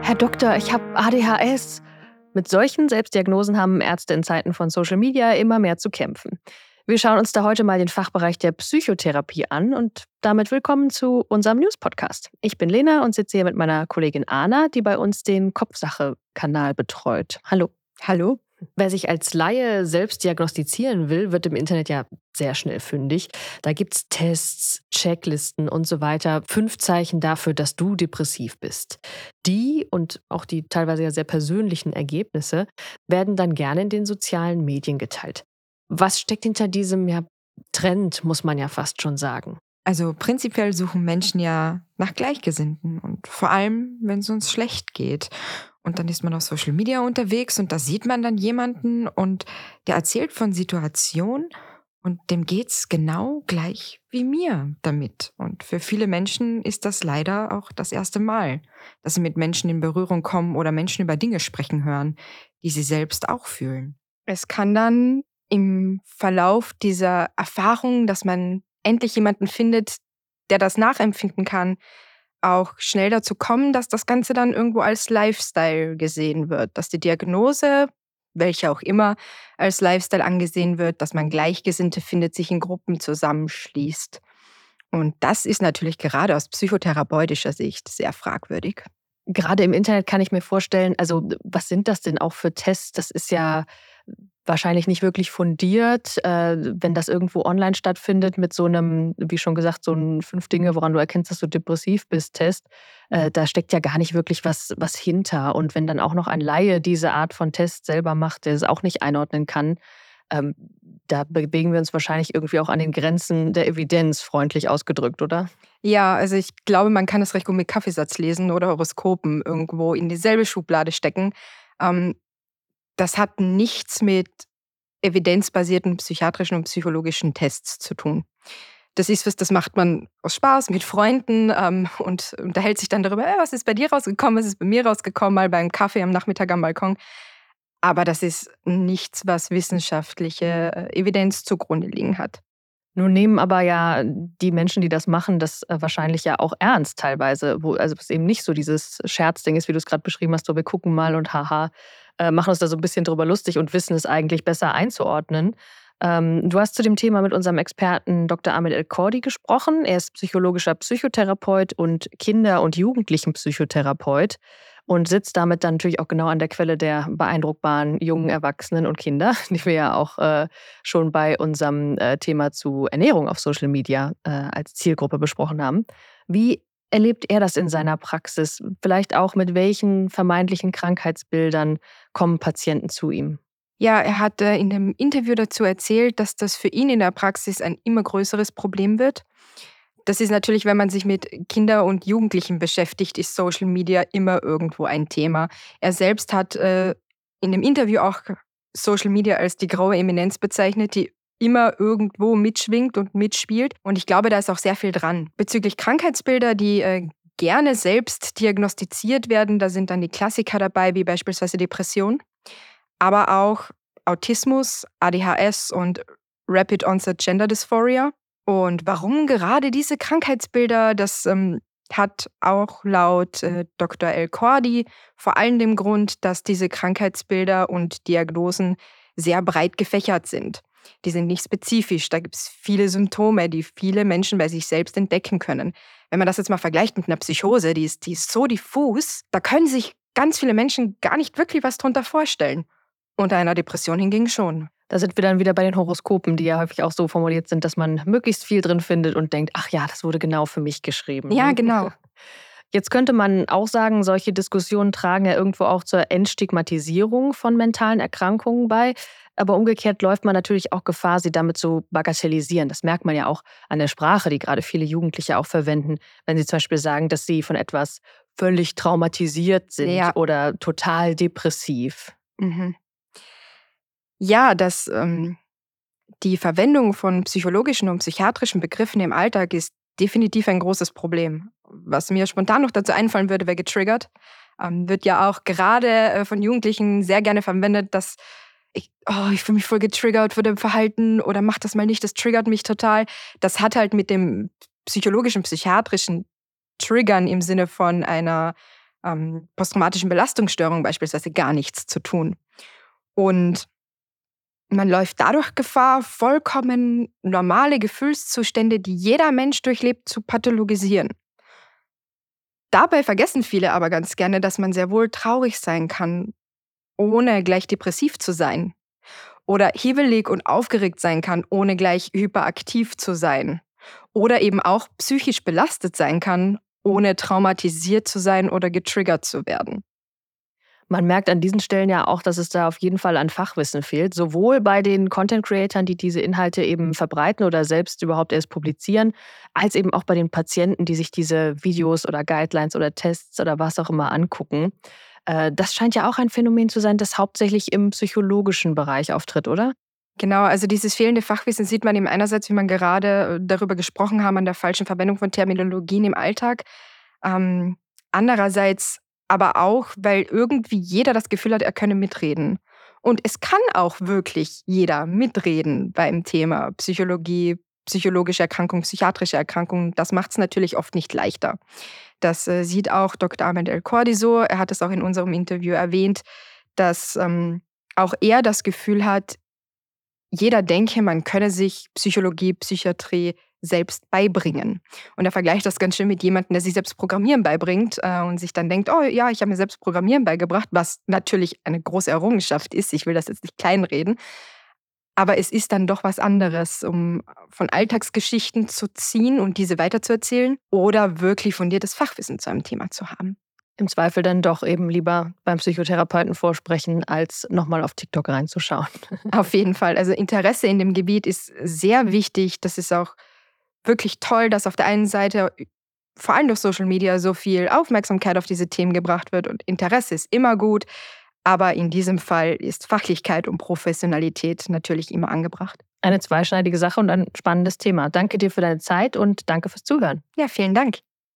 Herr Doktor, ich habe ADHS. Mit solchen Selbstdiagnosen haben Ärzte in Zeiten von Social Media immer mehr zu kämpfen. Wir schauen uns da heute mal den Fachbereich der Psychotherapie an und damit willkommen zu unserem News-Podcast. Ich bin Lena und sitze hier mit meiner Kollegin Anna, die bei uns den Kopfsache-Kanal betreut. Hallo. Hallo? Wer sich als Laie selbst diagnostizieren will, wird im Internet ja sehr schnell fündig. Da gibt's Tests, Checklisten und so weiter. 5 Zeichen dafür, dass du depressiv bist. Die und auch die teilweise ja sehr persönlichen Ergebnisse werden dann gerne in den sozialen Medien geteilt. Was steckt hinter diesem Trend, muss man ja fast schon sagen? Also prinzipiell suchen Menschen ja nach Gleichgesinnten und vor allem, wenn es uns schlecht geht. Und dann ist man auf Social Media unterwegs und da sieht man dann jemanden und der erzählt von Situationen und dem geht's genau gleich wie mir damit. Und für viele Menschen ist das leider auch das erste Mal, dass sie mit Menschen in Berührung kommen oder Menschen über Dinge sprechen hören, die sie selbst auch fühlen. Es kann dann im Verlauf dieser Erfahrung, dass man endlich jemanden findet, der das nachempfinden kann, auch schnell dazu kommen, dass das Ganze dann irgendwo als Lifestyle gesehen wird, dass die Diagnose, welche auch immer, als Lifestyle angesehen wird, dass man Gleichgesinnte findet, sich in Gruppen zusammenschließt. Und das ist natürlich gerade aus psychotherapeutischer Sicht sehr fragwürdig. Gerade im Internet kann ich mir vorstellen, also was sind das denn auch für Tests? Das ist ja wahrscheinlich nicht wirklich fundiert, wenn das irgendwo online stattfindet mit so einem, wie schon gesagt, so ein 5 Dinge, woran du erkennst, dass du depressiv bist, Test. Da steckt ja gar nicht wirklich was hinter. Und wenn dann auch noch ein Laie diese Art von Test selber macht, der es auch nicht einordnen kann, da bewegen wir uns wahrscheinlich irgendwie auch an den Grenzen der Evidenz, freundlich ausgedrückt, oder? Ja, also ich glaube, man kann das recht gut mit Kaffeesatz lesen oder Horoskopen irgendwo in dieselbe Schublade stecken. Das hat nichts mit evidenzbasierten psychiatrischen und psychologischen Tests zu tun. Das ist was, das macht man aus Spaß mit Freunden und unterhält sich dann darüber, was ist bei dir rausgekommen, was ist bei mir rausgekommen, mal beim Kaffee am Nachmittag am Balkon. Aber das ist nichts, was wissenschaftliche Evidenz zugrunde liegen hat. Nun nehmen aber ja die Menschen, die das machen, das wahrscheinlich ja auch ernst teilweise, also es eben nicht so dieses Scherzding ist, wie du es gerade beschrieben hast, so wir gucken mal und haha, machen uns da so ein bisschen drüber lustig und wissen es eigentlich besser einzuordnen. Du hast zu dem Thema mit unserem Experten Dr. Ahmed El-Kordi gesprochen. Er ist psychologischer Psychotherapeut und Kinder- und Jugendlichenpsychotherapeut und sitzt damit dann natürlich auch genau an der Quelle der beeindruckbaren jungen Erwachsenen und Kinder, die wir ja auch schon bei unserem Thema zu Ernährung auf Social Media als Zielgruppe besprochen haben. Wie erlebt er das in seiner Praxis? Vielleicht auch mit welchen vermeintlichen Krankheitsbildern kommen Patienten zu ihm? Ja, er hat in dem Interview dazu erzählt, dass das für ihn in der Praxis ein immer größeres Problem wird. Das ist natürlich, wenn man sich mit Kinder und Jugendlichen beschäftigt, ist Social Media immer irgendwo ein Thema. Er selbst hat in dem Interview auch Social Media als die graue Eminenz bezeichnet, die immer irgendwo mitschwingt und mitspielt. Und ich glaube, da ist auch sehr viel dran. Bezüglich Krankheitsbilder, die gerne selbst diagnostiziert werden, da sind dann die Klassiker dabei, wie beispielsweise Depression, aber auch Autismus, ADHS und Rapid Onset Gender Dysphoria. Und warum gerade diese Krankheitsbilder, das hat auch laut Dr. El-Kordi vor allem den Grund, dass diese Krankheitsbilder und Diagnosen sehr breit gefächert sind. Die sind nicht spezifisch, da gibt es viele Symptome, die viele Menschen bei sich selbst entdecken können. Wenn man das jetzt mal vergleicht mit einer Psychose, die ist so diffus, da können sich ganz viele Menschen gar nicht wirklich was drunter vorstellen. Unter einer Depression hingegen schon. Da sind wir dann wieder bei den Horoskopen, die ja häufig auch so formuliert sind, dass man möglichst viel drin findet und denkt, ach ja, das wurde genau für mich geschrieben. Ja, genau. Jetzt könnte man auch sagen, solche Diskussionen tragen ja irgendwo auch zur Entstigmatisierung von mentalen Erkrankungen bei. Aber umgekehrt läuft man natürlich auch Gefahr, sie damit zu bagatellisieren. Das merkt man ja auch an der Sprache, die gerade viele Jugendliche auch verwenden, wenn sie zum Beispiel sagen, dass sie von etwas völlig traumatisiert sind oder total depressiv. Mhm. Ja, die Verwendung von psychologischen und psychiatrischen Begriffen im Alltag ist definitiv ein großes Problem. Was mir spontan noch dazu einfallen würde, wäre getriggert. Wird ja auch gerade von Jugendlichen sehr gerne verwendet, dass ich fühle mich voll getriggert von dem Verhalten oder mach das mal nicht, das triggert mich total. Das hat halt mit dem psychologischen, psychiatrischen Triggern im Sinne von einer posttraumatischen Belastungsstörungen beispielsweise gar nichts zu tun. Und man läuft dadurch Gefahr, vollkommen normale Gefühlszustände, die jeder Mensch durchlebt, zu pathologisieren. Dabei vergessen viele aber ganz gerne, dass man sehr wohl traurig sein kann, ohne gleich depressiv zu sein. Oder hibbelig und aufgeregt sein kann, ohne gleich hyperaktiv zu sein. Oder eben auch psychisch belastet sein kann, ohne traumatisiert zu sein oder getriggert zu werden. Man merkt an diesen Stellen ja auch, dass es da auf jeden Fall an Fachwissen fehlt, sowohl bei den Content-Creatern, die diese Inhalte eben verbreiten oder selbst überhaupt erst publizieren, als eben auch bei den Patienten, die sich diese Videos oder Guidelines oder Tests oder was auch immer angucken. Das scheint ja auch ein Phänomen zu sein, das hauptsächlich im psychologischen Bereich auftritt, oder? Genau, also dieses fehlende Fachwissen sieht man eben einerseits, wie man gerade darüber gesprochen haben, an der falschen Verwendung von Terminologien im Alltag. Andererseits aber auch, weil irgendwie jeder das Gefühl hat, er könne mitreden. Und es kann auch wirklich jeder mitreden beim Thema Psychologie, psychologische Erkrankung, psychiatrische Erkrankung. Das macht es natürlich oft nicht leichter. Das sieht auch Dr. Ahmed El-Kordi so. Er hat es auch in unserem Interview erwähnt, dass auch er das Gefühl hat, jeder denke, man könne sich Psychologie, Psychiatrie selbst beibringen. Und er vergleicht das ganz schön mit jemandem, der sich selbst Programmieren beibringt und sich dann denkt, oh ja, ich habe mir selbst Programmieren beigebracht, was natürlich eine große Errungenschaft ist. Ich will das jetzt nicht kleinreden. Aber es ist dann doch was anderes, um von Alltagsgeschichten zu ziehen und diese weiterzuerzählen oder wirklich fundiertes Fachwissen zu einem Thema zu haben. Im Zweifel dann doch eben lieber beim Psychotherapeuten vorsprechen, als nochmal auf TikTok reinzuschauen. Auf jeden Fall. Also Interesse in dem Gebiet ist sehr wichtig. Das ist auch wirklich toll, dass auf der einen Seite vor allem durch Social Media so viel Aufmerksamkeit auf diese Themen gebracht wird und Interesse ist immer gut. Aber in diesem Fall ist Fachlichkeit und Professionalität natürlich immer angebracht. Eine zweischneidige Sache und ein spannendes Thema. Danke dir für deine Zeit und danke fürs Zuhören. Ja, vielen Dank.